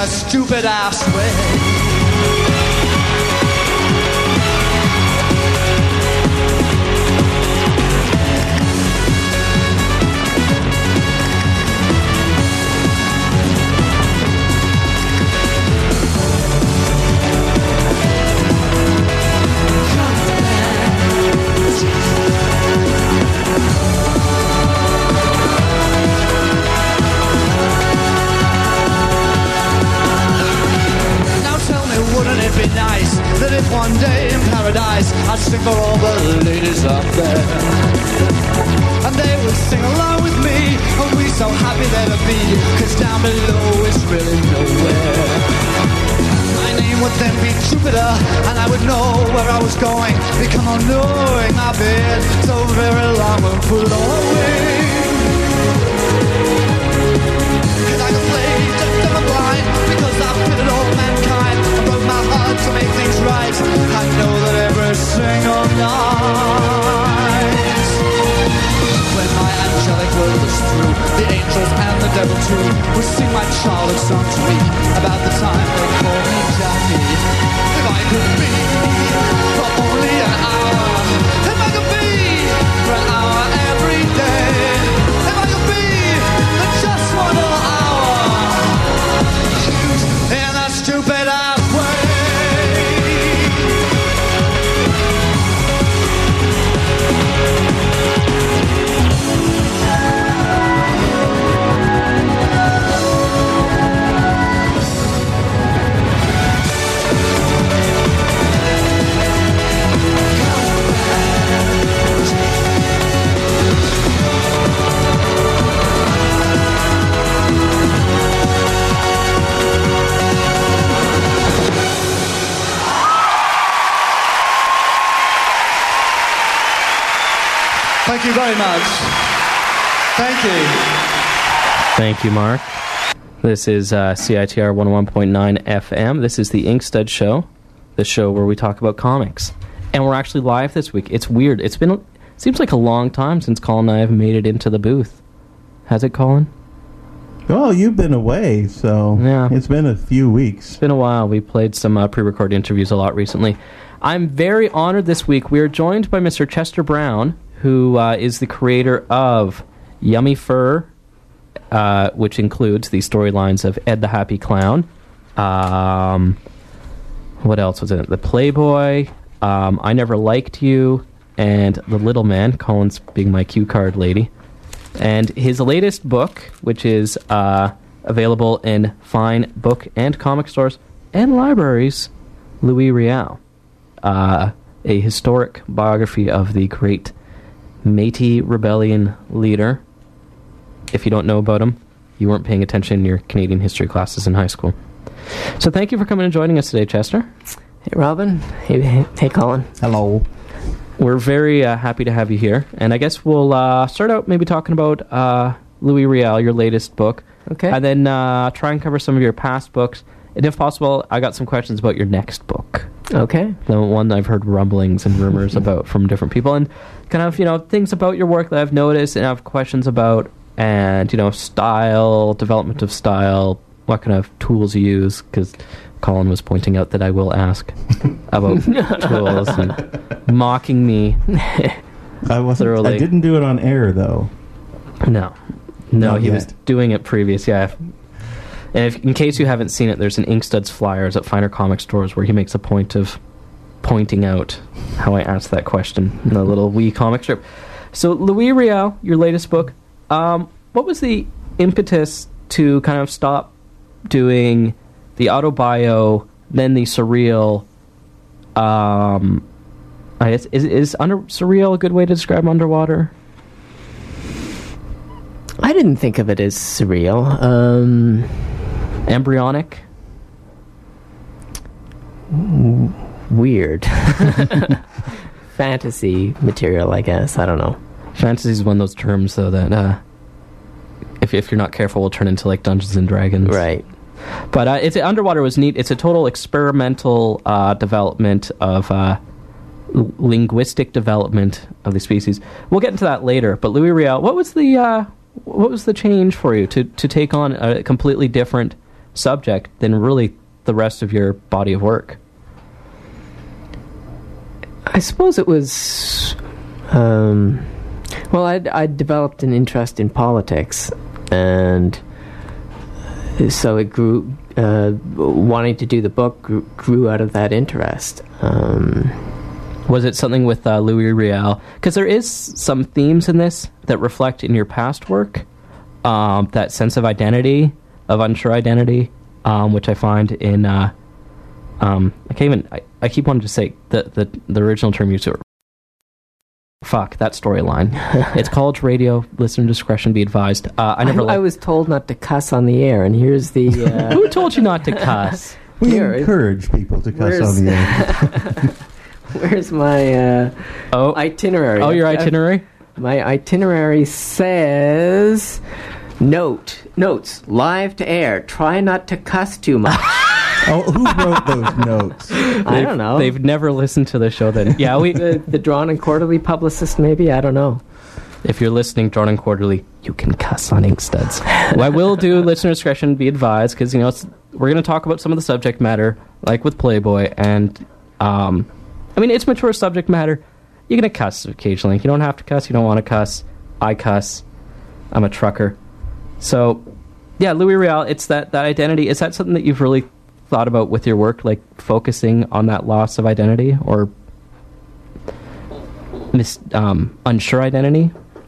a stupid ass way. Be nice that if one day in paradise I'd sing for all the ladies up there, and they would sing along with me, and we're so happy there to be, cause down below is really nowhere. My name would then be Jupiter, and I would know where I was going, become all knowing I've been so very long and put on wings. Cause I can play just deaf and blind, because I've fitted all mankind. I broke my heart to make things right. I know that every single night, when my angelic world is through, the angels and the devil too will sing my childhood song to me about the time they call me Jackie. If I could be for only an hour, if I could be for an hour every day, if I could be for just one little hour, in that stupid ass way. Thank you very much. Thank you. Thank you, Mark. This is CITR 101.9 FM. This is the Inkstud Show, the show where we talk about comics. And we're actually live this week. It's weird. Seems like a long time since Colin and I have made it into the booth. Has it, Colin? Oh, you've been away, so yeah. It's been a few weeks. It's been a while. We played some pre-recorded interviews a lot recently. I'm very honored this week. We are joined by Mr. Chester Brown, who is the creator of Yummy Fur, which includes the storylines of Ed the Happy Clown. What else was in it? The Playboy, I Never Liked You, and The Little Man, Colin's being my cue card lady. And his latest book, which is available in fine book and comic stores and libraries, Louis Riel, a historic biography of the great Métis Rebellion leader. If you don't know about him, you weren't paying attention in your Canadian history classes in high school. So thank you for coming and joining us today, Chester. Hey, Robin. Hey, Colin. Hello. We're very happy to have you here. And I guess we'll start out maybe talking about Louis Riel, your latest book. Okay. And then try and cover some of your past books. And if possible, I got some questions about your next book. Okay. The one I've heard rumblings and rumors about from different people. And kind of, things about your work that I've noticed and have questions about. And, style, development of style, what kind of tools you use. Because Colin was pointing out that I will ask about tools and mocking me thoroughly. I didn't do it on air, though. No, he was doing it previous, yeah. And in case you haven't seen it, there's an Inkstuds flyers at finer comic stores where he makes a point of pointing out how I asked that question in a little wee comic strip. So, Louis Riel, your latest book, what was the impetus to kind of stop doing the autobio, then the surreal? I guess is surreal a good way to describe underwater? I didn't think of it as surreal. Embryonic? Weird. Fantasy material, I guess. I don't know. Fantasy is one of those terms, though, that if you're not careful, will turn into like Dungeons and Dragons. Right. But Underwater was neat. It's a total experimental development of linguistic development of the species. We'll get into that later. But Louis Riel, what was the change for you to take on a completely different subject than really the rest of your body of work? I suppose it was... well, I'd developed an interest in politics, and so it grew... wanting to do the book grew out of that interest. Was it something with Louis Riel? Because there is some themes in this that reflect in your past work, that sense of identity, of unsure identity, which I find in... I keep wanting to say the original term used. Fuck that storyline. It's college radio. Listener discretion be advised. I was told not to cuss on the air, and here's the. Who told you not to cuss? We encourage people to cuss on the air. Where's my itinerary? Oh, your itinerary? My itinerary says, notes, live to air. Try not to cuss too much. Oh, who wrote those notes? I don't know. They've never listened to the show then. Yeah, the Drawn and Quarterly publicist, maybe? I don't know. If you're listening, Drawn and Quarterly, you can cuss on ink studs. Well, I will do listener discretion be advised, because, we're going to talk about some of the subject matter, like with Playboy, and, it's mature subject matter. You're going to cuss occasionally. You don't have to cuss. You don't want to cuss. I cuss. I'm a trucker. So, yeah, Louis Riel, it's that identity. Is that something that you've really thought about with your work, like focusing on that loss of identity or unsure identity?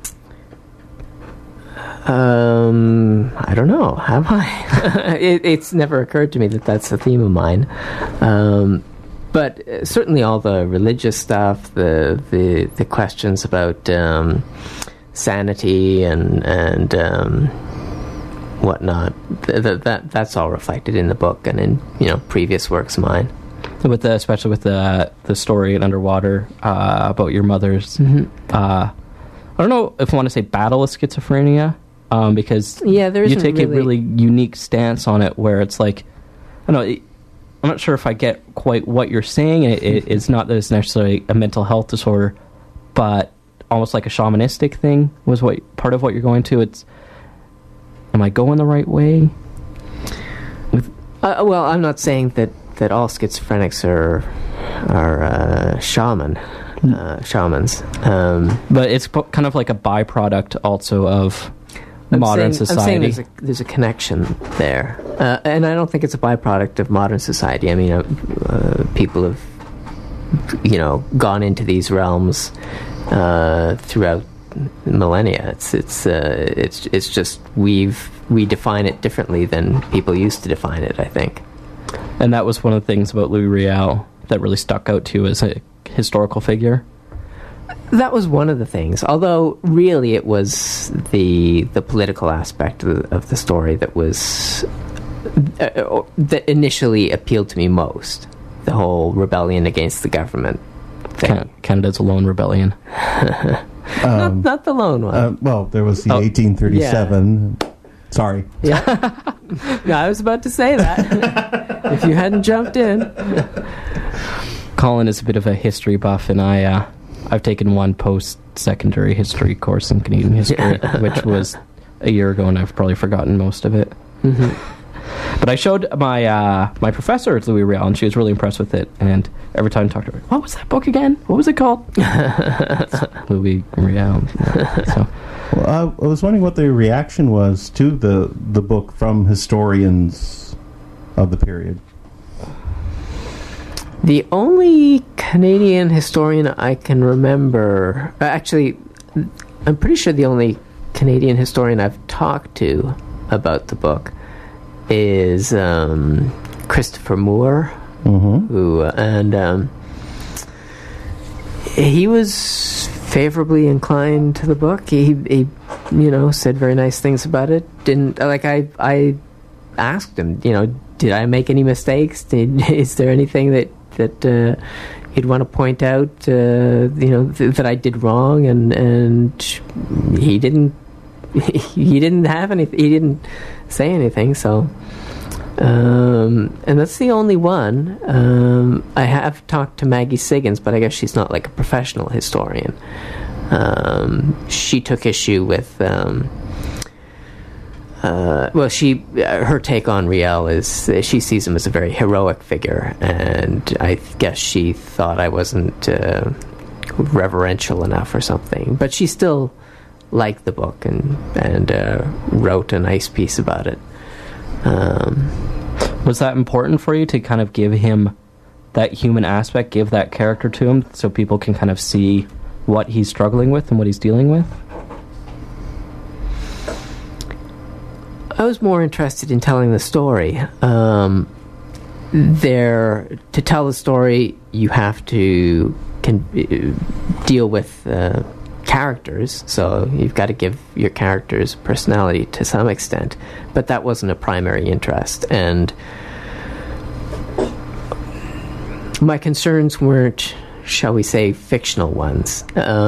I don't know. Have I? It's never occurred to me that that's a theme of mine. But certainly all the religious stuff, the questions about sanity and whatnot, that's all reflected in the book and in previous works of mine. Especially with the story in Underwater about your mother's. Mm-hmm. I don't know if I want to say battle with schizophrenia, because you take a really unique stance on it, where it's like, I don't know. I'm not sure if I get quite what you're saying. It's not that it's necessarily a mental health disorder, but almost like a shamanistic thing was part of what you're going to. Am I going the right way? Well, I'm not saying that all schizophrenics are shamans. But it's kind of like a byproduct also of modern society. I'm saying there's a connection there. And I don't think it's a byproduct of modern society. I mean, people have, gone into these realms throughout millennia. It's just we define it differently than people used to define it, I think. And that was one of the things about Louis Riel that really stuck out to you as a historical figure? That was one of the things, although really it was the political aspect of the story that was that initially appealed to me most. The whole rebellion against the government thing. Canada's a lone rebellion. Not the lone one. Well, there was the 1837. Yeah. Sorry. Yeah. No, I was about to say that. If you hadn't jumped in. Colin is a bit of a history buff, and I've taken one post-secondary history course in Canadian history, which was a year ago, and I've probably forgotten most of it. Mm-hmm. But I showed my professor at Louis Riel, and she was really impressed with it. And every time I talked to her, what was that book again? What was it called? Louis Riel. So, well, I was wondering what the reaction was to the book from historians of the period. The only Canadian historian I can remember... actually, I'm pretty sure the only Canadian historian I've talked to about the book is Christopher Moore, mm-hmm. He was favorably inclined to the book. He said very nice things about it. I asked him, did I make any mistakes? Is there anything that he'd want to point out, that I did wrong? And he didn't. He didn't have anything. He didn't say anything. So, and that's the only one. I have talked to Maggie Siggins, but I guess she's not like a professional historian. She took issue with her take on Riel is she sees him as a very heroic figure, and I guess she thought I wasn't reverential enough or something. But she still liked the book and wrote a nice piece about it. Was that important for you to kind of give him that human aspect, give that character to him, so people can kind of see what he's struggling with and what he's dealing with? I was more interested in telling the story. To tell the story, you have to deal with characters, so you've got to give your characters personality to some extent, but that wasn't a primary interest, and my concerns weren't, shall we say, fictional ones.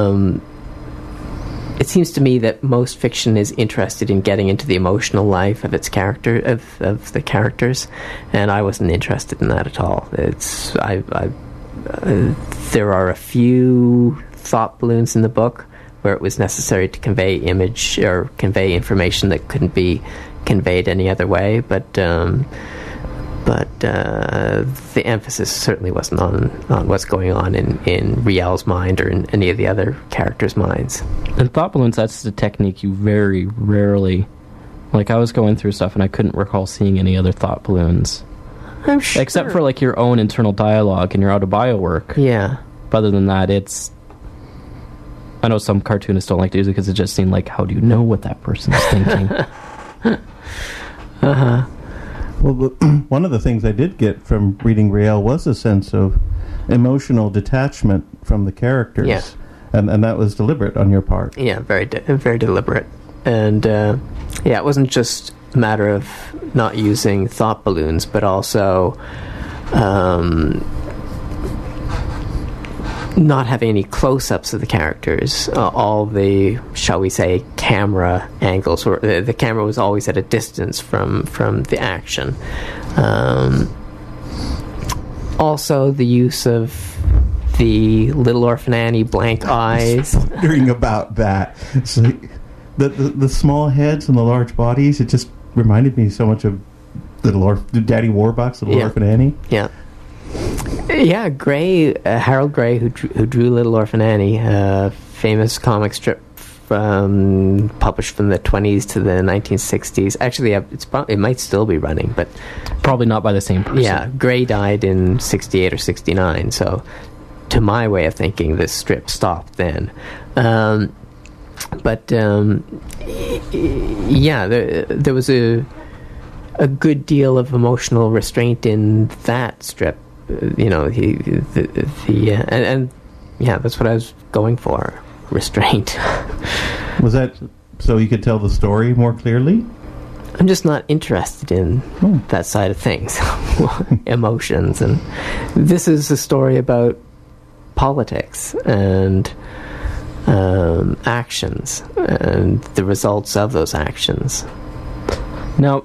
It seems to me that most fiction is interested in getting into the emotional life of its character, of the characters, and I wasn't interested in that at all. There are a few thought balloons in the book where it was necessary to convey image or convey information that couldn't be conveyed any other way, but the emphasis certainly wasn't on what's going on in Riel's mind or in any of the other characters' minds. And thought balloons, that's the technique you very rarely... Like, I was going through stuff and I couldn't recall seeing any other thought balloons. I'm sure. Except for, like, your own internal dialogue and your autobio work. Yeah. But other than that, it's... I know some cartoonists don't like to use it because it just seemed like, how do you know what that person's thinking? Uh-huh. Well, one of the things I did get from reading Riel was a sense of emotional detachment from the characters. Yeah. And that was deliberate on your part. Yeah, very deliberate. And, it wasn't just a matter of not using thought balloons, but also not having any close-ups of the characters. All the, shall we say, camera angles, or the camera was always at a distance from the action. Also, the use of the Little Orphan Annie blank eyes. I was wondering about that. It's like the small heads and the large bodies. It just reminded me so much of Daddy Warbucks, Little Orphan Annie. Yeah. Yeah, Gray, Harold Gray, who drew Little Orphan Annie, famous comic strip published from the 20s to the 1960s. Actually, it might still be running, but probably not by the same person. Yeah, Gray died in 68 or 69, so to my way of thinking, this strip stopped then. There was a good deal of emotional restraint in that strip. That's what I was going for, restraint. Was that so you could tell the story more clearly? I'm just not interested in that side of things, emotions, and this is a story about politics and actions and the results of those actions. Now,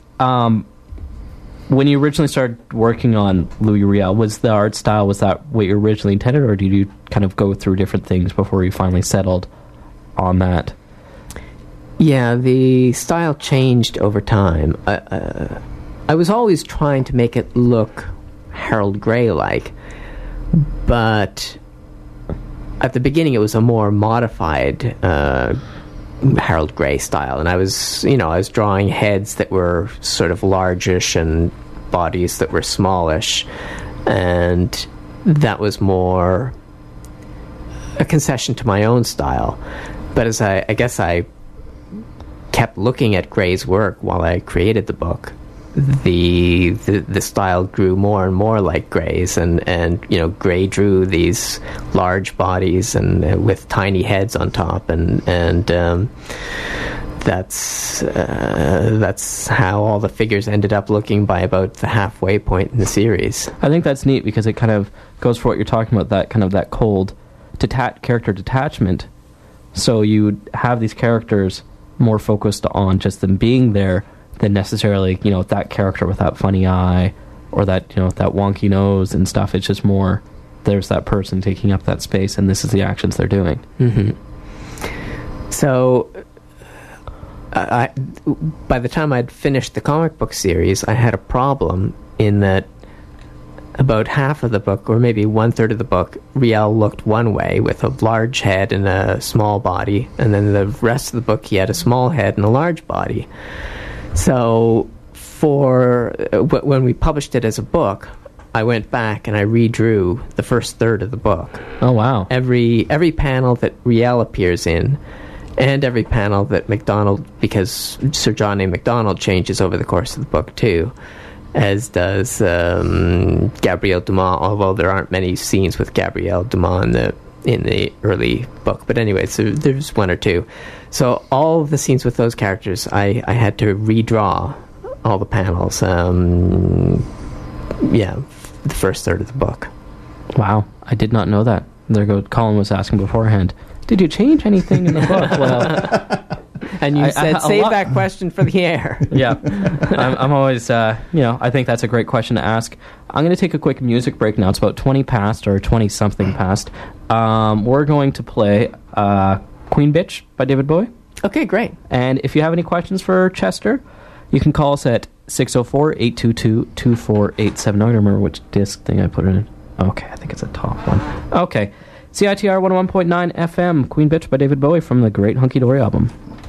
when you originally started working on Louis Riel, was the art style, was that what you originally intended, or did you kind of go through different things before you finally settled on that? Yeah, the style changed over time. I was always trying to make it look Harold Gray-like, but at the beginning it was a more modified Harold Gray style, and I was drawing heads that were sort of largish and bodies that were smallish, and that was more a concession to my own style. But as I guess I kept looking at Gray's work while I created the book, the style grew more and more like Gray's, and Gray drew these large bodies and with tiny heads on top, and that's how all the figures ended up looking by about the halfway point in the series. I think that's neat because it kind of goes for what you're talking about, that kind of that cold character detachment. So you have these characters more focused on just them being there than necessarily, that character with that funny eye or that, that wonky nose and stuff. It's just more, there's that person taking up that space, and this is the actions they're doing. Mm-hmm. So by the time I'd finished the comic book series, I had a problem in that about half of the book, or maybe 1/3 of the book, Riel looked one way with a large head and a small body, and then the rest of the book he had a small head and a large body. So when we published it as a book, I went back and I redrew the first third of the book. Oh, wow. Every panel that Riel appears in, and every panel that MacDonald, because Sir John A. MacDonald changes over the course of the book too, as does Gabrielle Dumont, although there aren't many scenes with Gabrielle Dumont in the early book. But anyway, so there's one or two. So all of the scenes with those characters, I had to redraw all the panels. The first third of the book. Wow, I did not know that. There go. Colin was asking beforehand, did you change anything in the book? Well... And you said, save that question for the air. Yeah. I'm always, I think that's a great question to ask. I'm going to take a quick music break now. It's about 20 past or 20-something past. We're going to play Queen Bitch by David Bowie. Okay, great. And if you have any questions for Chester, you can call us at 604-822-2487. I don't remember which disc thing I put it in. Okay, I think it's a top one. Okay. CITR 101.9 FM, Queen Bitch by David Bowie from the Great Hunky Dory album.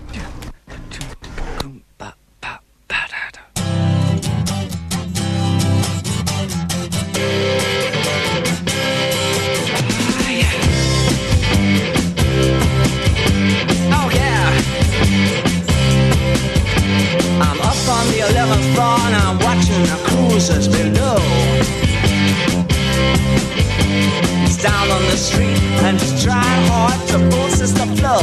I'm watching the cruisers below. He's down on the street and he's trying hard to boost the flow.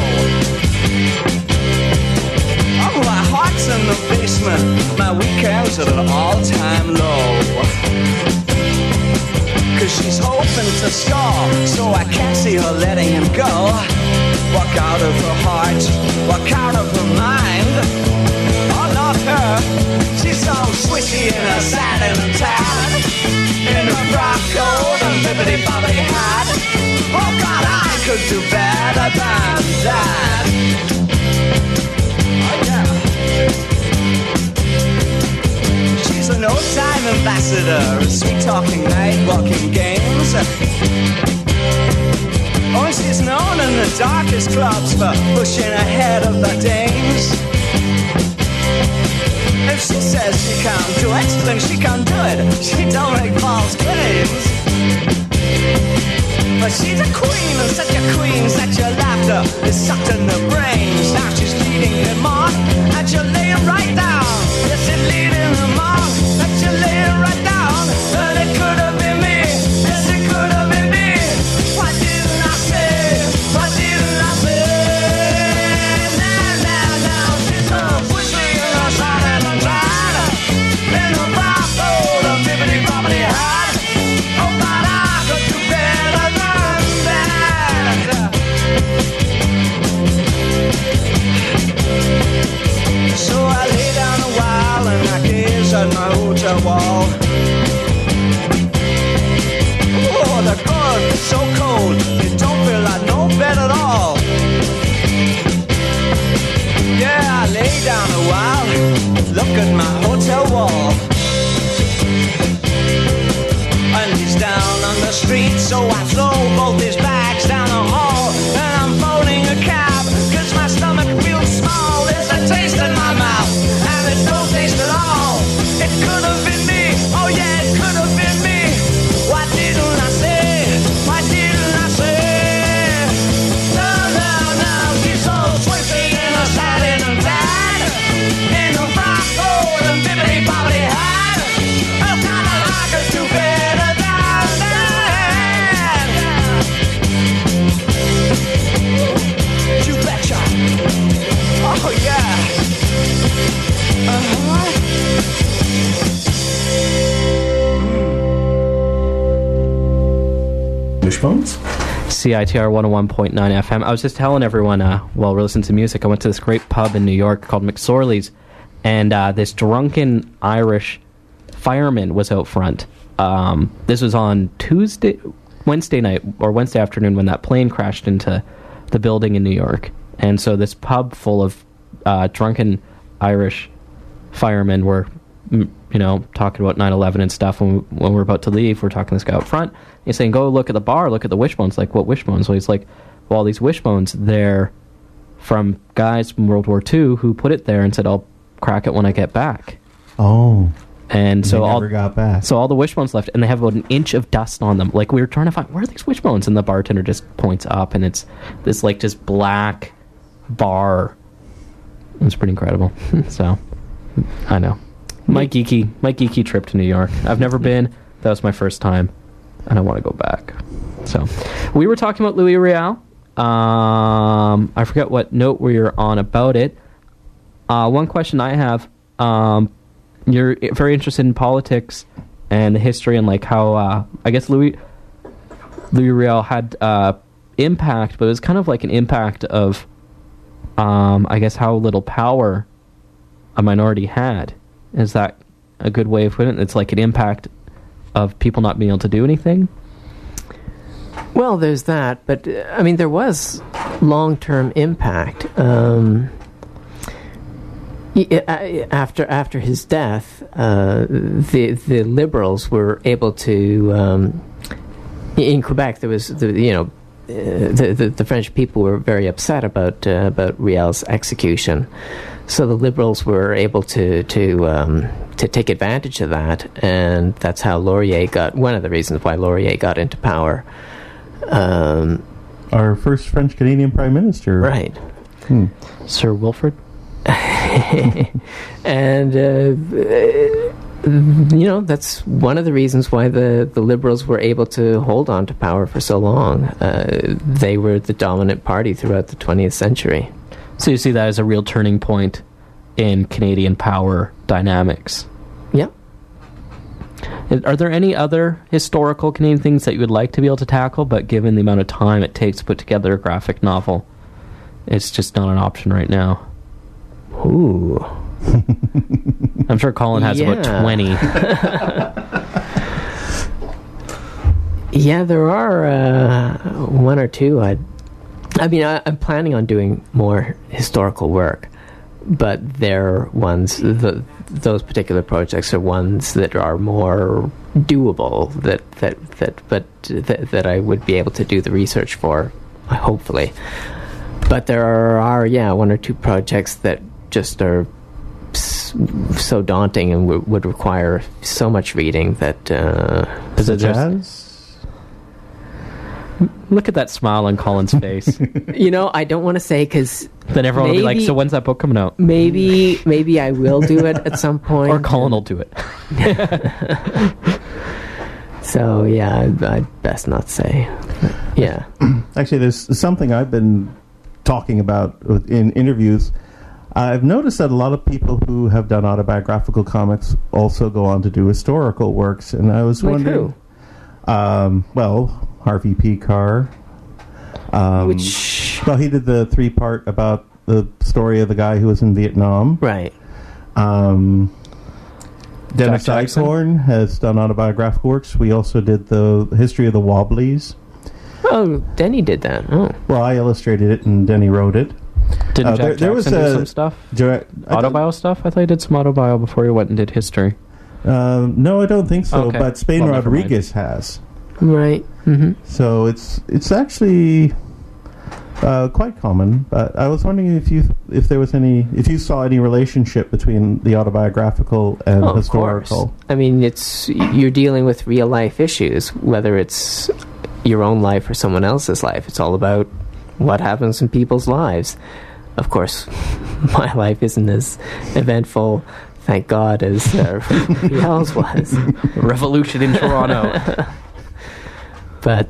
Oh, my heart's in the basement, my weekend's at an all-time low. Cause she's hoping to score, so I can't see her letting him go. Walk out of her heart, walk out of her mind. I love her, she's so swishy in her satin and tan, in her frock coat and bibbidi-bobbidi hat. Oh God, I could do better than that. Oh yeah. She's an old-time ambassador, sweet-talking night-walking games. Oh, she's known in the darkest clubs for pushing ahead of the dames. If she says she can't do it, then she can't do it. She don't make false claims. But she's a queen, and such a queen, such a laughter is sucked in the brains. Now she's leading him on, and she'll lay him right down. Yes, she's leading him on, and she'll lay him right down. And it could have been me, yes, it could have been me. Why didn't I say, why didn't I say? Now, she's so pushy in her side and her side. In her frock coat, a bibbidi-bobbidi hat. Oh, but I could do better than that. So I lay down a while and I gaze at my hotel wall. Oh, the good, so cold, it don't feel like no bed at all. Yeah, I lay down a while, look at my hotel wall. And he's down on the street, so I throw both his bags down the hall. And I'm phoning a cab, cause my stomach feels small. There's a taste in my mouth, and it's no taste at all. It could have been me, oh yeah, it could have been me. Why didn't I say, why didn't I say? No, she's so sweepy in her satin and tan, in her frock coat and bibbidi-bobbidi hat. Oh, God, I could do better than that. You betcha. Oh, yeah. Uh-huh. Wishbones? CITR 101.9 FM. I was just telling everyone while we're listening to music, I went to this great pub in New York called McSorley's, and this drunken Irish fireman was out front. This was on Wednesday night or Wednesday afternoon when that plane crashed into the building in New York. And so this pub full of drunken Irish firemen were, talking about 9/11 and stuff. When we're about to leave, we're talking to this guy up front. He's saying, "Go look at the bar, look at the wishbones." Like, what wishbones? Well, he's like, "Well, all these wishbones, they're from guys from World War II who put it there and said, I'll crack it when I get back." Oh. And so they never got back. So all the wishbones left, and they have about an inch of dust on them. Like, we were trying to find, where are these wishbones? And the bartender just points up, and it's this, like, just black bar. It was pretty incredible. So, I know. My geeky trip to New York. I've never been. That was my first time, and I want to go back. So, we were talking about Louis Riel. I forget what note we were on about it. One question I have, you're very interested in politics and the history and like how I guess Louis Riel had impact, but it was kind of like an impact of I guess how little power a minority had. Is that a good way of putting it? It's like an impact of people not being able to do anything? Well, there's that, but I mean, there was long-term impact. After his death, the liberals were able to. In Quebec, there was the French people were very upset about Riel's execution, so the liberals were able to take advantage of that, and that's how Laurier got. One of the reasons why Laurier got into power. Our first French-Canadian Prime Minister. Right. Sir Wilfrid? And, that's one of the reasons why the Liberals were able to hold on to power for so long. They were the dominant party throughout the 20th century. So you see that as a real turning point in Canadian power dynamics. Yeah. Are there any other historical Canadian things that you would like to be able to tackle, but given the amount of time it takes to put together a graphic novel, it's just not an option right now? Ooh. I'm sure Colin has about 20. Yeah, there are one or two. I'm planning on doing more historical work, but they're ones, those particular projects are ones that are more doable, that I would be able to do the research for, hopefully. But there are one or two projects that just are so daunting and would require so much reading that is it jazz? Look at that smile on Colin's face. I don't want to say, because then everyone will be like, so when's that book coming out? Maybe I will do it at some point. Or Colin will do it. So, yeah, I'd best not say. Yeah. Actually, there's something I've been talking about in interviews. I've noticed that a lot of people who have done autobiographical comics also go on to do historical works, and I was wondering... Harvey P. Carr. Well, he did the 3-part about the story of the guy who was in Vietnam. Right. Dennis Eichhorn has done autobiographical works. We also did the history of the Wobblies. Oh, Denny did that. Oh. Well, I illustrated it and Denny wrote it. Didn't Jack Jackson do some stuff? Autobio stuff? I thought he did some autobio before he went and did history. No, I don't think so. Okay. But Spain Rodriguez has. Right. Mm-hmm. So it's actually quite common. But I was wondering if you saw any relationship between the autobiographical and historical. Of course. I mean, you're dealing with real life issues, whether it's your own life or someone else's life. It's all about what happens in people's lives. Of course, my life isn't as eventful, thank God, as Riel's was. Revolution in Toronto. But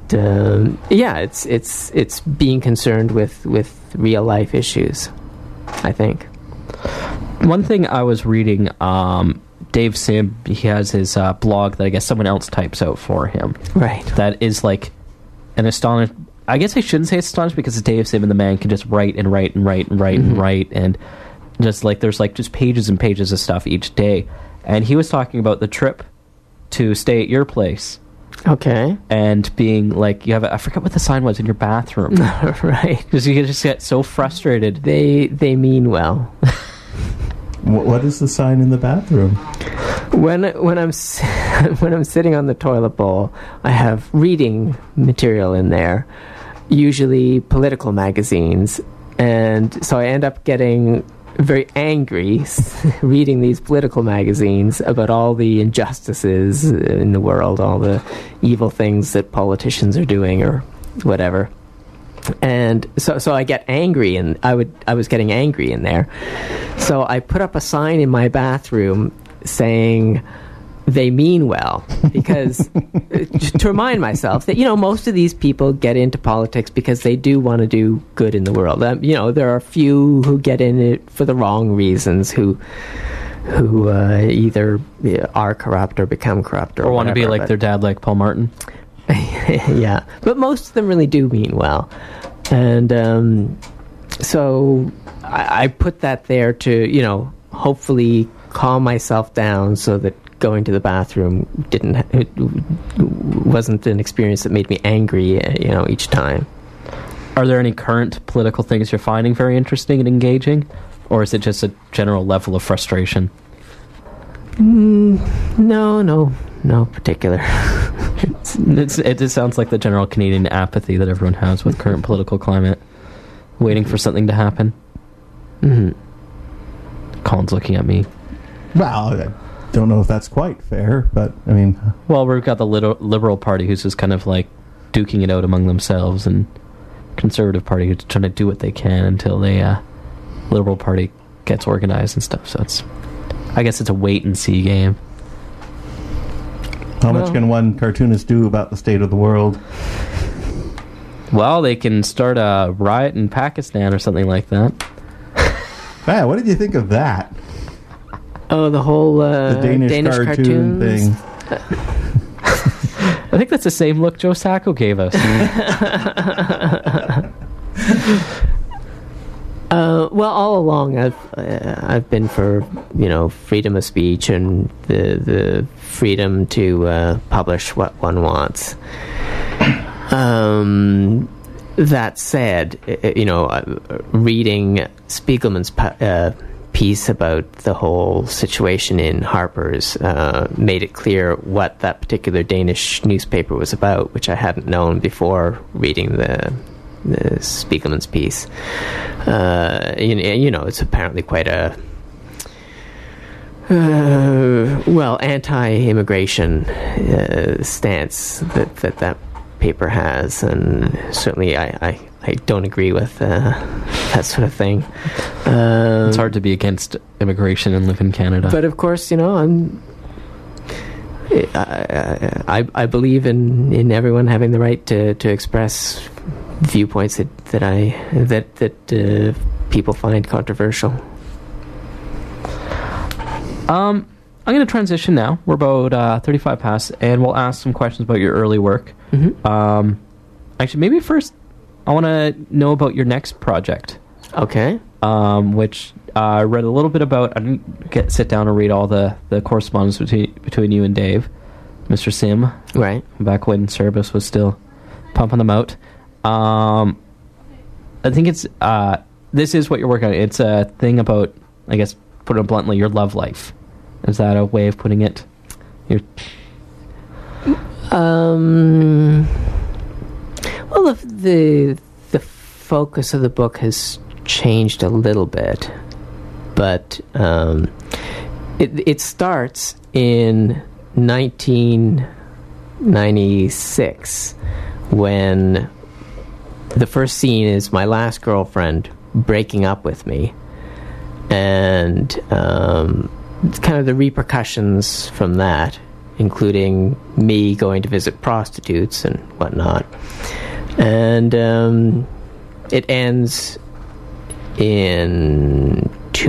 it's being concerned with real life issues, I think. One thing I was reading, Dave Sim, he has his blog that I guess someone else types out for him. Right. That is like an astonishing. I guess I shouldn't say it's astonishing because it's Dave Sim and the man can just write and write and write and write and write, and just like there's like just pages and pages of stuff each day. And he was talking about the trip to stay at your place Okay. and being like, you have I forget what the sign was in your bathroom. Right. Because you just get so frustrated. They mean well. What is the sign in the bathroom? When I'm when I'm sitting on the toilet bowl, I have reading material in there, usually political magazines, and so I end up getting very angry reading these political magazines about all the injustices in the world, all the evil things that politicians are doing or whatever. And so I get angry, and I was getting angry in there. So I put up a sign in my bathroom saying they mean well, because to remind myself that, most of these people get into politics because they do want to do good in the world. There are a few who get in it for the wrong reasons, who either are corrupt or become corrupt or want to be whatever, like their dad, like Paul Martin. Yeah, but most of them really do mean well. And so I put that there to, hopefully calm myself down so that going to the bathroom wasn't an experience that made me angry, each time. Are there any current political things you're finding very interesting and engaging? Or is it just a general level of frustration? No particular. It just sounds like the general Canadian apathy that everyone has with current political climate, waiting for something to happen. Colin's looking at me. Well, I don't know if that's quite fair, but I mean... Well, we've got the Liberal Party who's just kind of like duking it out among themselves, and Conservative Party who's trying to do what they can until the Liberal Party gets organized and stuff. So I guess it's a wait-and-see game. How much can one cartoonist do about the state of the world? Well, they can start a riot in Pakistan or something like that. Man, what did you think of that? Oh, the whole the Danish cartoon thing. I think that's the same look Joe Sacco gave us. Well, all along I've been for freedom of speech and the freedom to publish what one wants. That said, reading Spiegelman's piece about the whole situation in Harper's made it clear what that particular Danish newspaper was about, which I hadn't known before reading the Spiegelman's piece. It's apparently quite a anti-immigration stance that paper has, and certainly I don't agree with that sort of thing. It's hard to be against immigration and live in Canada. But of course, I believe in everyone having the right to express viewpoints that people find controversial. I'm going to transition now. We're about 35 past, and we'll ask some questions about your early work. Mm-hmm. Actually, maybe first, I want to know about your next project. Okay. Which I read a little bit about. I didn't sit down and read all the correspondence between you and Dave, Mr. Sim. Right. Back when Cerebus was still pumping them out. I think it's this is what you're working on. It's a thing about, I guess, put it bluntly, your love life. Is that a way of putting it? Well, the focus of the book has changed a little bit, but it starts in 1996 when the first scene is my last girlfriend breaking up with me, and it's kind of the repercussions from that, including me going to visit prostitutes and whatnot. And it ends in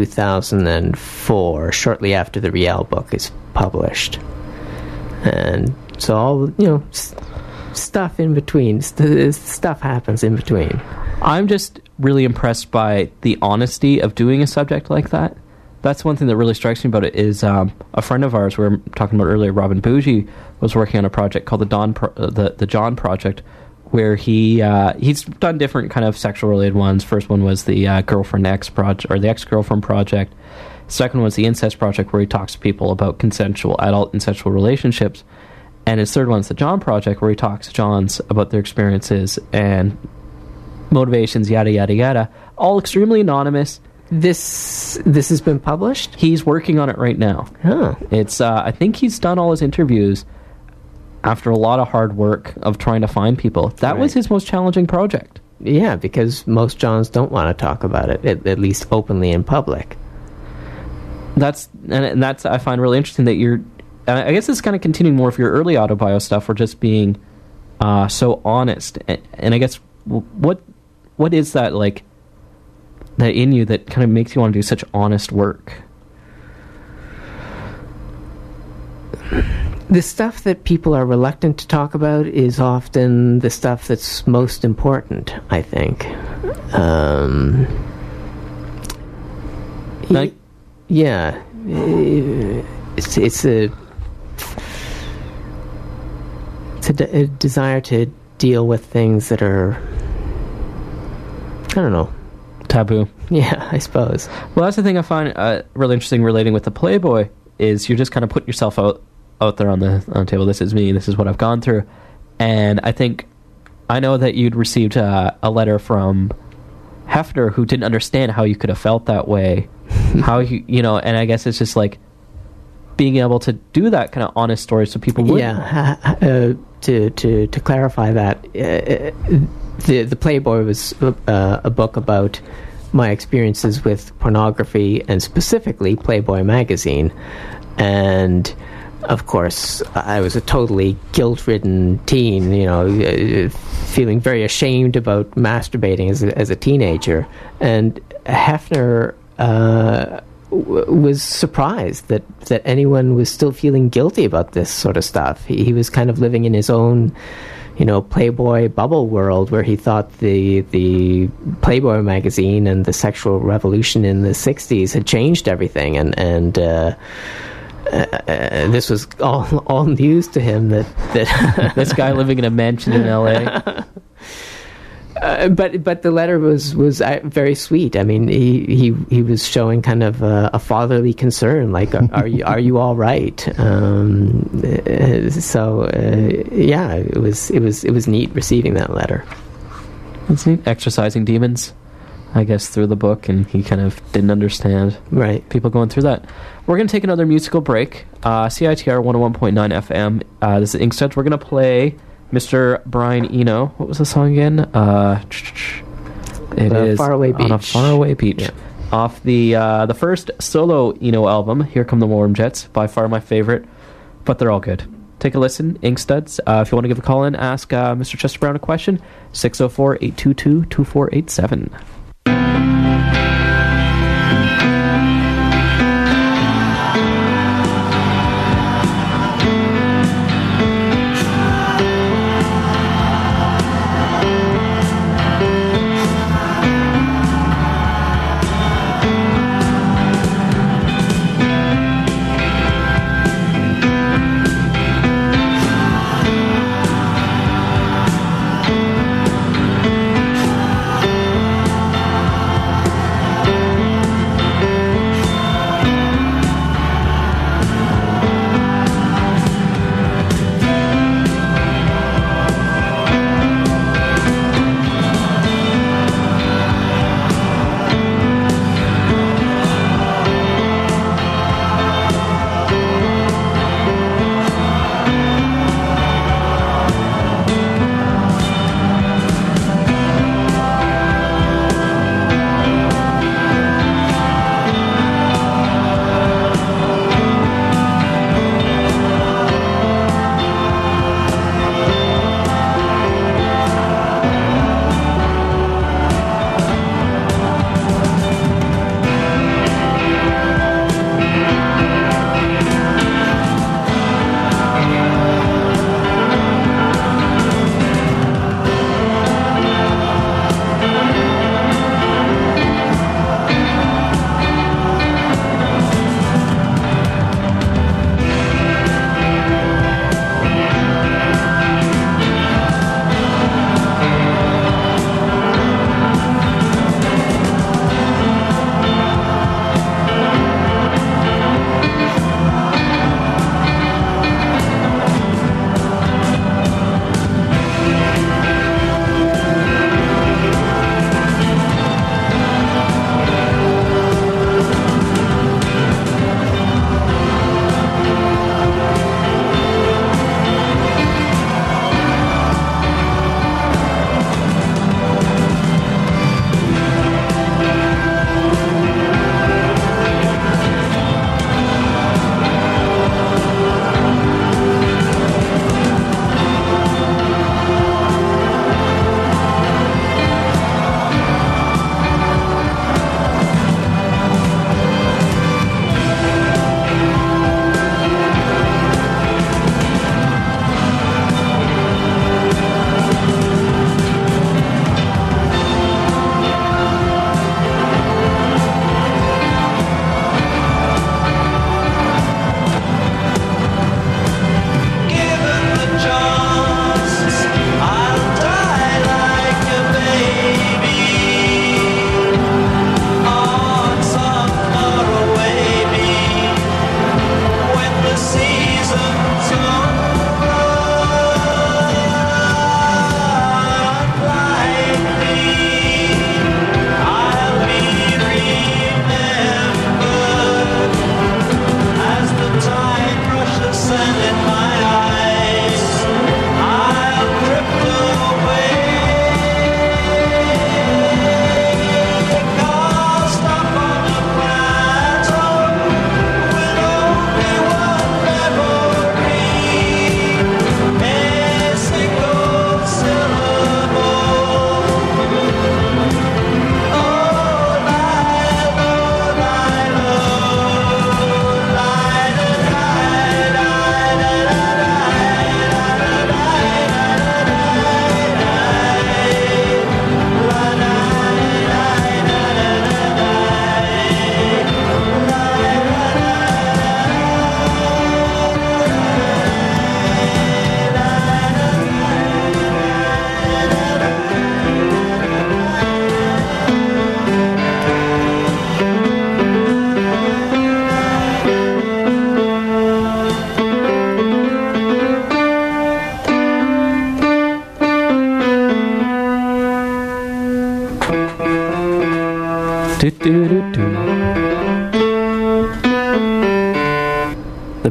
2004, shortly after the Riel book is published. And so all, stuff in between, stuff happens in between. I'm just really impressed by the honesty of doing a subject like that. that's one thing that really strikes me about it is a friend of ours we were talking about earlier, Robin Bougie, was working on a project called the John Project, where he's done different kind of sexual related ones. First one was the Girlfriend X project, or the Ex-Girlfriend Project. Second one was the Incest Project, where he talks to people about adult consensual relationships. And his third one is the John Project, where he talks to Johns about their experiences and motivations, yada yada yada, all extremely anonymous. This has been published? He's working on it right now. Oh. It's I think he's done all his interviews after a lot of hard work of trying to find people. That was his most challenging project. Yeah, because most Johns don't want to talk about it, at least openly in public. That's I find really interesting that you're. I guess it's kind of continuing more of your early autobio stuff, or just being so honest. And I guess what is that like that in you that kind of makes you want to do such honest work? The stuff that people are reluctant to talk about is often the stuff that's most important, I think. Yeah. It's a desire to deal with things that are, I don't know, taboo. Yeah, I suppose. Well, that's the thing I find really interesting relating with the Playboy, is you're just kind of putting yourself out there on the table. This is me. This is what I've gone through. And I know that you'd received a letter from Hefner, who didn't understand how you could have felt that way. How and I guess it's just like being able to do that kind of honest story so people would. Yeah. To clarify that, the Playboy was a book about my experiences with pornography, and specifically Playboy magazine. And of course, I was a totally guilt-ridden teen, feeling very ashamed about masturbating as a teenager. And Hefner was surprised that anyone was still feeling guilty about this sort of stuff. He was kind of living in his own, Playboy bubble world, where he thought the Playboy magazine and the sexual revolution in the 60s had changed everything, and this was all news to him that this guy living in a mansion in LA. But the letter was very sweet. I mean, he was showing kind of a fatherly concern, like, are you all right? So it was neat receiving that letter. That's neat. Exercising demons, I guess, through the book, and he kind of didn't understand people going through that. We're going to take another musical break. CITR 101.9 FM. This is Inkstuds. We're going to play Mr. Brian Eno. What was the song again? It is Faraway Beach. On a Faraway Beach. Yeah. Off the first solo Eno album, Here Come the Warm Jets. By far my favorite, but they're all good. Take a listen, Inkstuds. If you want to give a call in, ask Mr. Chester Brown a question, 604-822-2487.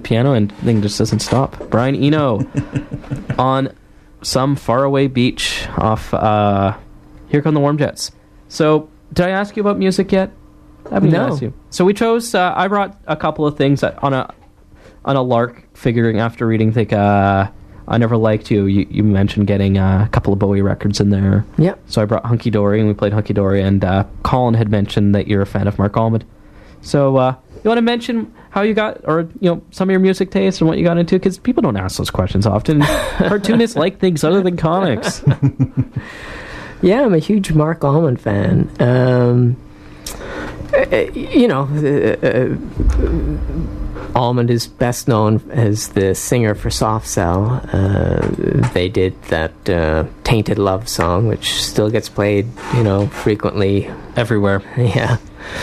piano and the thing just doesn't stop. Brian Eno on some faraway beach off Here Come the Warm Jets. So, did I ask you about music yet? I haven't No. asked you. So we chose. I brought a couple of things on a lark, figuring after reading I Never Liked You. You mentioned getting a couple of Bowie records in there. Yep. So I brought Hunky Dory, and we played Hunky Dory. And Colin had mentioned that you're a fan of Mark Almond. So you want to mention how you got, or some of your music tastes and what you got into? Because people don't ask those questions often. Cartoonists like things other than comics. Yeah, I'm a huge Mark Almond fan. Almond is best known as the singer for Soft Cell. They did that Tainted Love song, which still gets played, frequently. Everywhere. Yeah.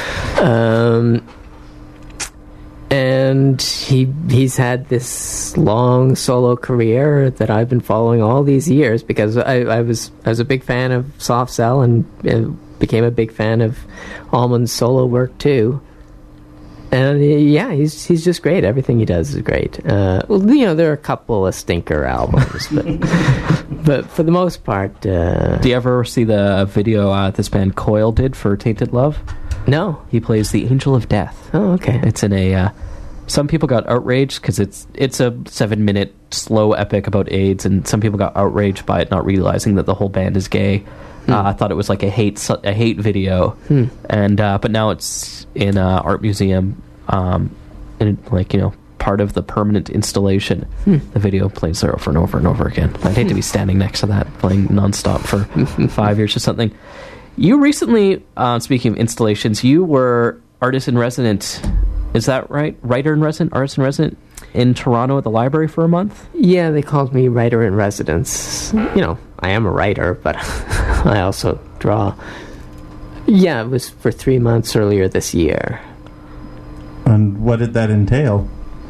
And he's had this long solo career that I've been following all these years because I was a big fan of Soft Cell and became a big fan of Almond's solo work too. And he's just great. Everything he does is great. There are a couple of stinker albums, but for the most part. Do you ever see the video this band Coil did for Tainted Love? No. He plays the Angel of Death. Oh, okay. It's in a. Some people got outraged because it's a 7-minute slow epic about AIDS, and some people got outraged by it, not realizing that the whole band is gay. I thought it was like a hate video, and but now it's in an art museum, and part of the permanent installation. The video plays there over and over and over again. I'd hate to be standing next to that playing nonstop for 5 years or something. You recently, speaking of installations, you were artist in resident. Is that right? Writer in resident, artist in resident in Toronto at the library for a month? Yeah, they called me writer in residence. I am a writer, but I also draw. Yeah, it was for 3 months earlier this year. And what did that entail?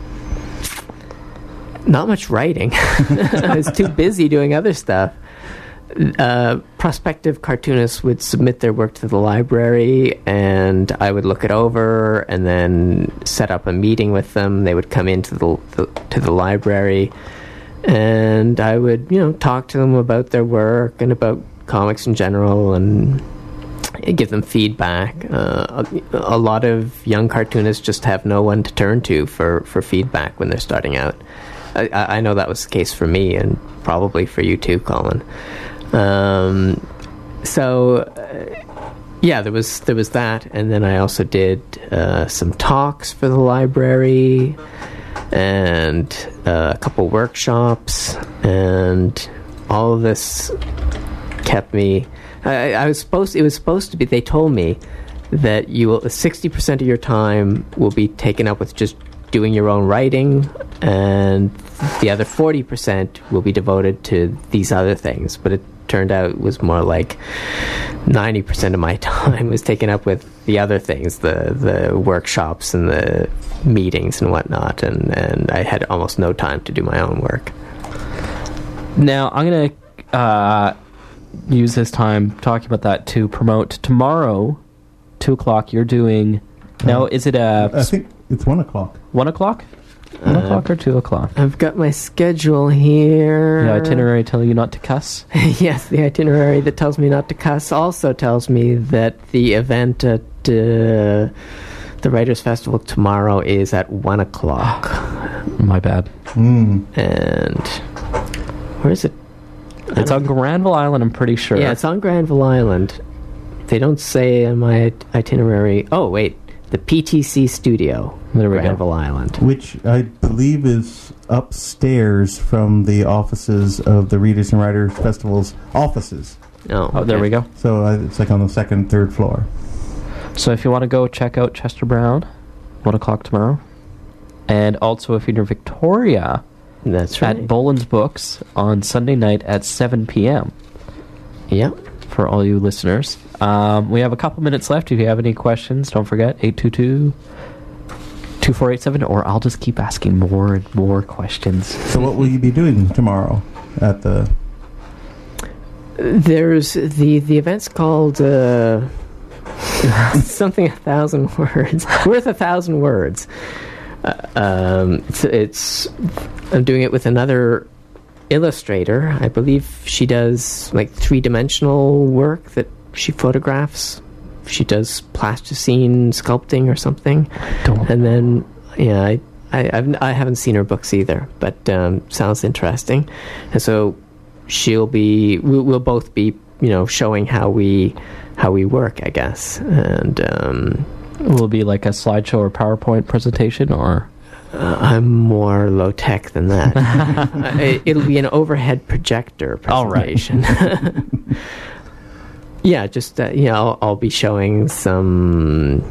Not much writing. I was too busy doing other stuff. Prospective cartoonists would submit their work to the library, and I would look it over and then set up a meeting with them. They would come into the library, and I would talk to them about their work and about comics in general and give them feedback. A lot of young cartoonists just have no one to turn to for feedback when they're starting out. I know that was the case for me, and probably for you too, Colin. There was that, and then I also did some talks for the library and a couple workshops, and all of this kept me. It was supposed to be. They told me that 60% of your time will be taken up with just doing your own writing, and the other 40% will be devoted to these other things. But it turned out it was more like 90% of my time was taken up with the other things, the workshops and the meetings and whatnot, and I had almost no time to do my own work. Now, I'm going to use this time talking about that to promote tomorrow, 2 o'clock, you're doing... Now, is it I think it's 1 o'clock. 1 o'clock? 1 o'clock or 2 o'clock? I've got my schedule here. The itinerary telling you not to cuss? Yes, the itinerary that tells me not to cuss also tells me that the event at the Writers' Festival tomorrow is at 1 o'clock. My bad. And where is it? It's on Granville Island, I'm pretty sure. Yeah, it's on Granville Island. They don't say in my itinerary... Oh, wait. The PTC Studio, Granville Island. Which I believe is upstairs from the offices of the Readers and Writers Festival's offices. Oh, there we go. So it's like on the second, third floor. So if you want to go check out Chester Brown, 1 o'clock tomorrow. And also if you're in Victoria... That's right. At Boland's Books on Sunday night at 7 p.m. Yep. For all you listeners. We have a couple minutes left. If you have any questions, don't forget 822-2487, or I'll just keep asking more and more questions. So what will you be doing tomorrow at the... There's the event's called something 1,000 words. Worth 1,000 words. I'm doing it with another illustrator. I believe she does like 3-dimensional work that she photographs. She does plasticine sculpting or something. And then, yeah, I haven't seen her books either, but sounds interesting. And so we'll both be, showing how we work, I guess. And will it be like a slideshow or PowerPoint presentation, or? I'm more low tech than that. It'll be an overhead projector presentation. All right. Yeah, just I'll be showing some.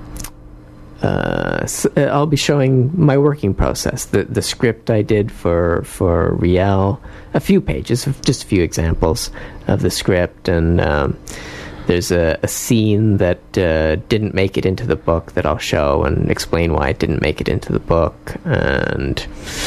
I'll be showing my working process, the script I did for Riel, a few pages, just a few examples of the script, and there's a scene that didn't make it into the book that I'll show and explain why it didn't make it into the book, and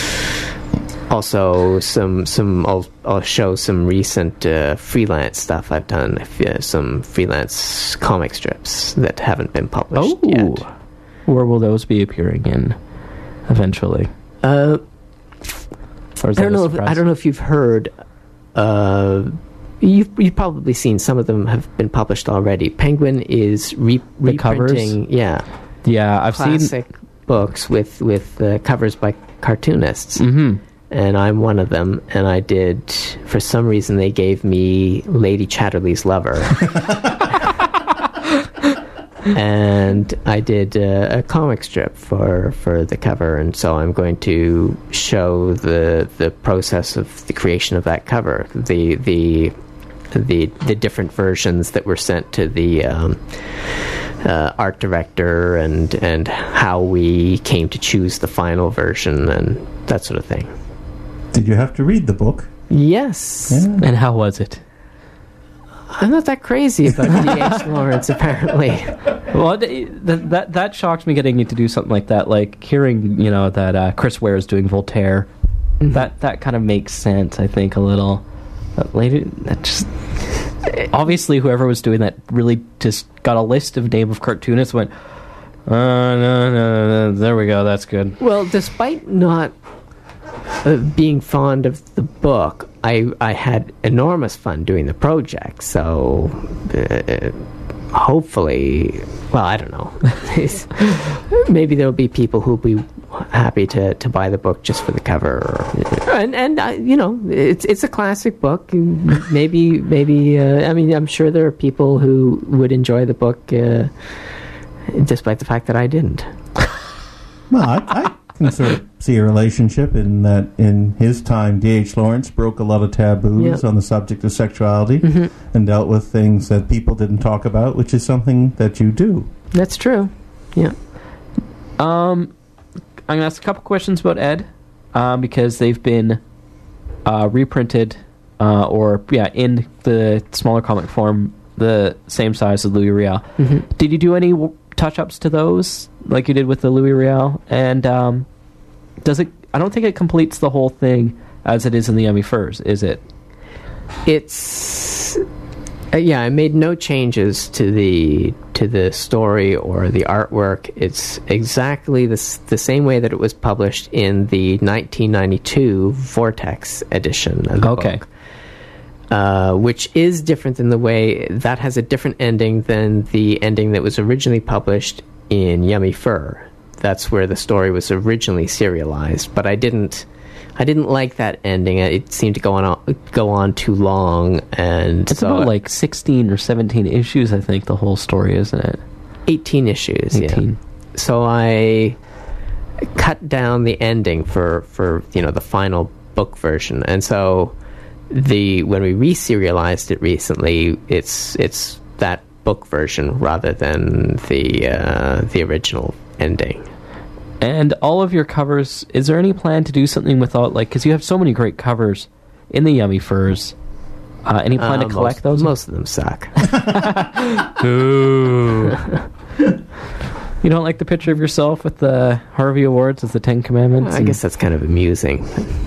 also I'll show some recent freelance stuff I've done, some freelance comic strips that haven't been published yet. Where will those be appearing in eventually? I don't know if you've heard. You've probably seen some of them have been published already. Penguin is reprinting, covers? Yeah, I've classic seen books with covers by cartoonists. Mm-hmm. And I'm one of them, and I did, for some reason, they gave me Lady Chatterley's Lover. And I did a comic strip for the cover, and so I'm going to show the process of the creation of that cover, the different versions that were sent to the art director, and how we came to choose the final version, and that sort of thing. Did you have to read the book? Yes. Yeah. And how was it? I'm not that crazy about D.H. Lawrence, apparently. Well, that shocked me, getting you to do something like that. Like hearing, that Chris Ware is doing Voltaire. Mm-hmm. That kind of makes sense, I think, a little. But later, that just obviously whoever was doing that really just got a list of name of cartoonists. Went, no, there we go. That's good. Well, despite not being fond of the book, I had enormous fun doing the project, so hopefully, well, I don't know. Maybe there'll be people who'll be happy to buy the book just for the cover, and it's a classic book. Maybe I mean, I'm sure there are people who would enjoy the book despite the fact that I didn't. Well, I can sort of see a relationship in that in his time, D.H. Lawrence broke a lot of taboos on the subject of sexuality, mm-hmm. and dealt with things that people didn't talk about, which is something that you do. That's true. Yeah. I'm going to ask a couple questions about Ed, because they've been reprinted, in the smaller comic form, the same size as Louis Riel. Mm-hmm. Did you do any touch-ups to those, like you did with the Louis Riel? And does it? I don't think it completes the whole thing as it is in the Yummy Furs, is it? It's I made no changes to the story or the artwork. It's exactly the same way that it was published in the 1992 Vortex edition of the book. Which is different than the way that has a different ending than the ending that was originally published in Yummy Fur. That's where the story was originally serialized, but I didn't like that ending. It seemed to go on too long, and it's about like 16 or 17 issues, I think, the whole story, isn't it? 18 issues. 18. Yeah. So I cut down the ending for the final book version, and so when we reserialized it recently, it's that book version rather than the original ending. And all of your covers, is there any plan to do something with all, like, because you have so many great covers in the Yummy Furs, any plan to collect those? Most of them suck. Ooh. You don't like the picture of yourself with the Harvey Awards as the 10 Commandments? I guess that's kind of amusing.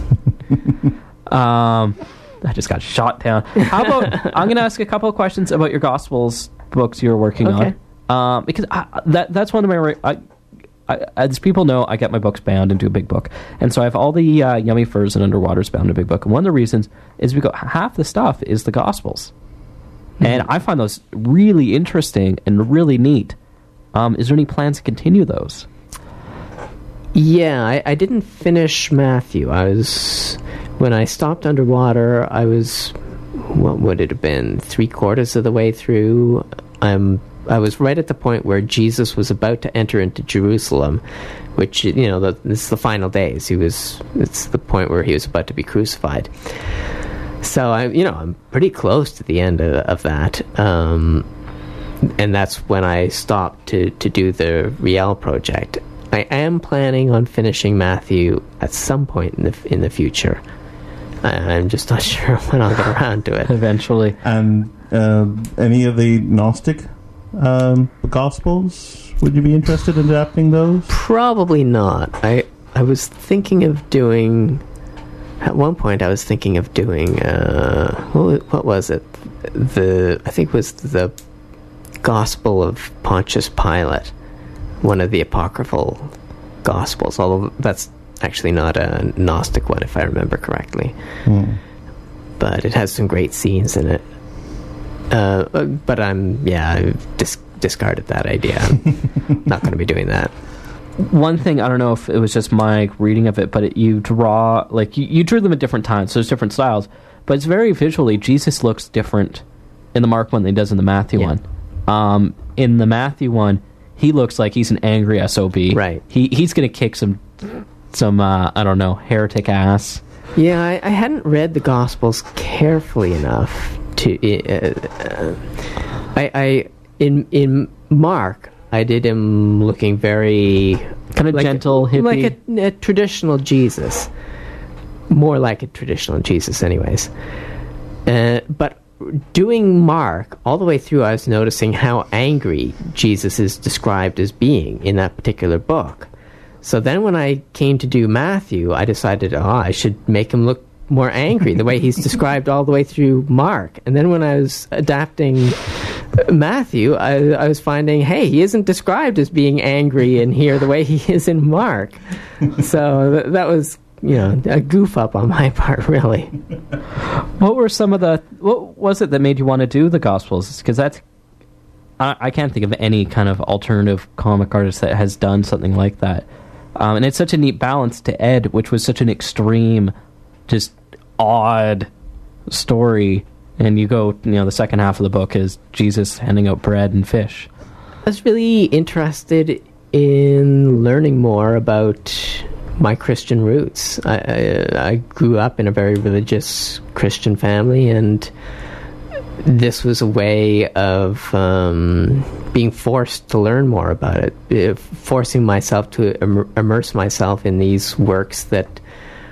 I just got shot down. How about, I'm going to ask a couple of questions about your Gospels books you're working on. Because that's one of my... as people know, I get my books bound into a big book. And so I have all the Yummy Furs and Underwaters bound in a big book. And one of the reasons is because half the stuff is the Gospels. And I find those really interesting and really neat. Is there any plans to continue those? Yeah, I didn't finish Matthew. When I stopped Underwater, I was, what would it have been, 3/4 of the way through. I was right at the point where Jesus was about to enter into Jerusalem, which, this is the final days. It's the point where he was about to be crucified. So I'm pretty close to the end of that, and that's when I stopped to do the Riel project. I am planning on finishing Matthew at some point in the future. I'm just not sure when I'll get around to it. Eventually. And any of the Gnostic Gospels? Would you be interested in adapting those? Probably not. I was thinking of doing. At one point, I was thinking of doing, what was it? I think it was the Gospel of Pontius Pilate, one of the apocryphal Gospels, although that's actually not a Gnostic one, if I remember correctly. But it has some great scenes in it. But I've discarded that idea. I'm not going to be doing that. One thing, I don't know if it was just my reading of it, but you draw, like, you drew them at different times, so there's different styles, but it's very visually, Jesus looks different in the Mark one than he does in the Matthew one. In the Matthew one, he looks like he's an angry SOB. Right. He's going to kick some I don't know, heretic ass. Yeah, I hadn't read the Gospels carefully enough to... In Mark... I did him looking very... kind of like gentle, hippie. Like a traditional Jesus. More like a traditional Jesus, anyways. But doing Mark, all the way through, I was noticing how angry Jesus is described as being in that particular book. So then when I came to do Matthew, I decided, I should make him look more angry, the way he's described all the way through Mark. And then when I was adapting Matthew, I was finding, hey, he isn't described as being angry in here the way he is in Mark. So that was, a goof up on my part, really. What was it that made you want to do the Gospels? Because that's, I can't think of any kind of alternative comic artist that has done something like that. And it's such a neat balance to Ed, which was such an extreme, just odd story. And you go, the second half of the book is Jesus handing out bread and fish. I was really interested in learning more about my Christian roots. I grew up in a very religious Christian family, and this was a way of being forced to learn more about it, forcing myself to immerse myself in these works that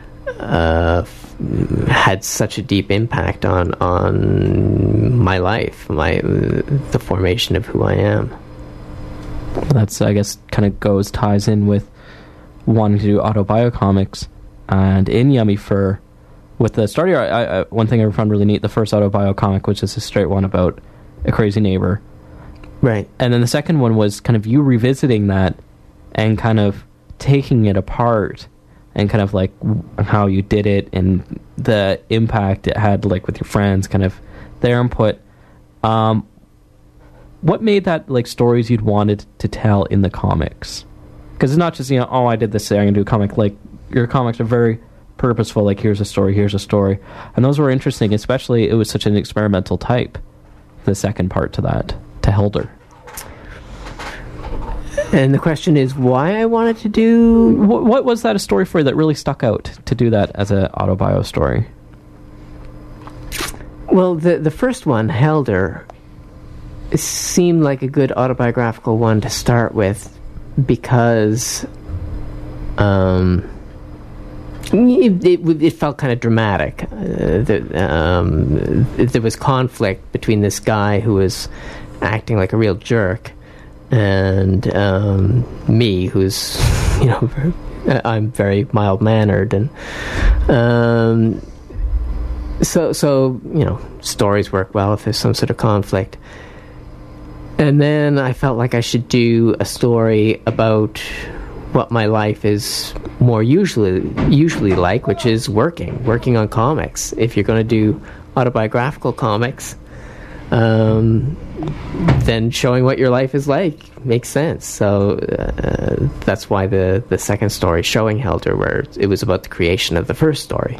had such a deep impact on my life, the formation of who I am. That's, I guess, kind of ties in with wanting to do autobiocomics, and in Yummy Fur, with the story, one thing I found really neat, the first autobiocomic, which is a straight one about a crazy neighbor. Right. And then the second one was kind of you revisiting that and kind of taking it apart and kind of like how you did it and the impact it had, like with your friends, kind of their input. What made that like stories you'd wanted to tell in the comics? Because it's not just, I did this, I'm going to do a comic. Like, your comics are very purposeful, like here's a story. And those were interesting, especially it was such an experimental type, the second part to that, to Helder. And the question is why I wanted to do... What was that a story for you that really stuck out to do that as an autobio story? Well, the first one, Helder, seemed like a good autobiographical one to start with because it felt kind of dramatic. There was conflict between this guy who was acting like a real jerk and me, who's, I'm very mild-mannered, and so stories work well if there's some sort of conflict. And then I felt like I should do a story about what my life is more usually like, which is working on comics. If you're going to do autobiographical comics, then showing what your life is like makes sense. So that's why the second story, Showing Helter, where it was about the creation of the first story.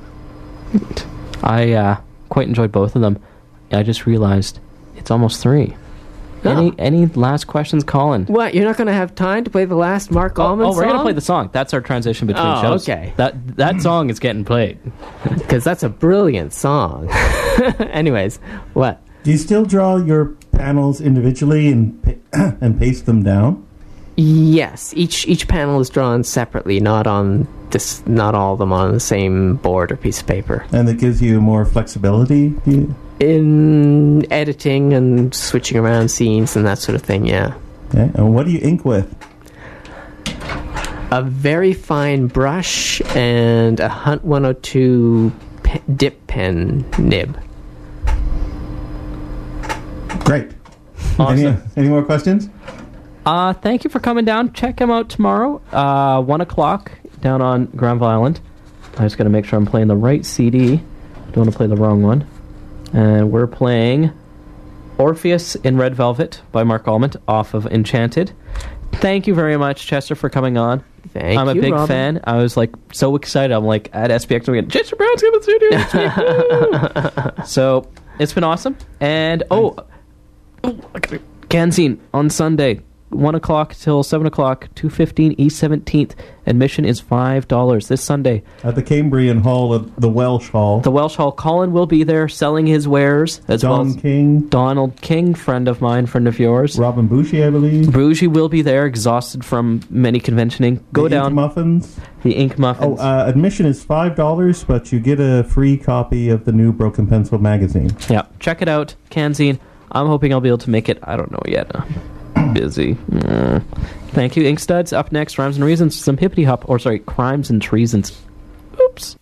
I quite enjoyed both of them. I just realized it's almost 3. Oh. Any last questions, Colin? What, you're not going to have time to play the last Mark Allman song? We're going to play the song. That's our transition between shows. Okay. That song is getting played. Because that's a brilliant song. Anyways, what? Do you still draw your panels individually and paste them down? Yes, each panel is drawn separately, not all of them on the same board or piece of paper. And that gives you more flexibility? In editing and switching around scenes and that sort of thing, yeah. Okay. And what do you ink with? A very fine brush and a Hunt 102 dip pen nib. Great. Awesome. Any more questions? Thank you for coming down. Check him out tomorrow, 1 o'clock, down on Granville Island. I just got to make sure I'm playing the right CD. Don't want to play the wrong one. And we're playing Orpheus in Red Velvet by Mark Allman off of Enchanted. Thank you very much, Chester, for coming on. I'm a big Robin. fan. I was like so excited. I'm like at SPX, we get Chester Brown's coming to the studio. So it's been awesome. And Canzine on Sunday, 1 o'clock till 7 o'clock, 215 East 17th. Admission is $5 this Sunday. At the Cambrian Hall of the Welsh Hall. The Welsh Hall. Colin will be there selling his wares. As well as King. Donald King, friend of mine, friend of yours. Robin Boucher, I believe. Bougie will be there, exhausted from many conventioning. Go down. Ink Muffins. The Ink Muffins. Admission is $5, but you get a free copy of the new Broken Pencil magazine. Yeah, check it out. Canzine. I'm hoping I'll be able to make it. I don't know yet. Busy. Thank you, Ink Studs. Up next, Rhymes and Reasons. Some hippity hop. Crimes and Treasons. Oops.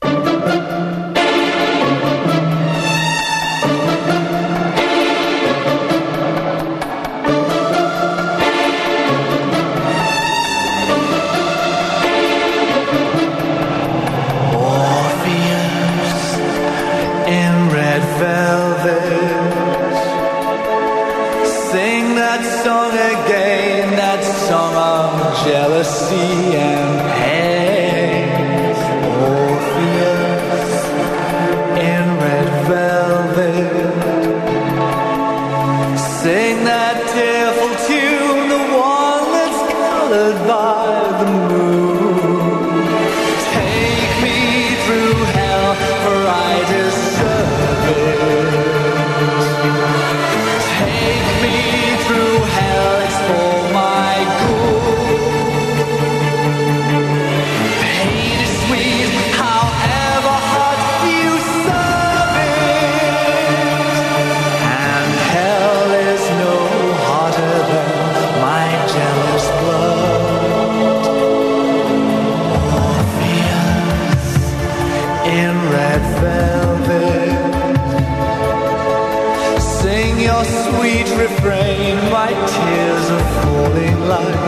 Orpheus in red velvet. Sing that song again, that song of jealousy and hate. Orpheus in red velvet. Sing that tearful tune, the one that's colored by the moon. Take me through hell, for I deserve it. Take me through hell, it's for my good. Pain is sweet, however hot you serve it. And hell is no hotter than my jealous blood. Orpheus in red velvet. Sing your sweet refrain, my tears are falling like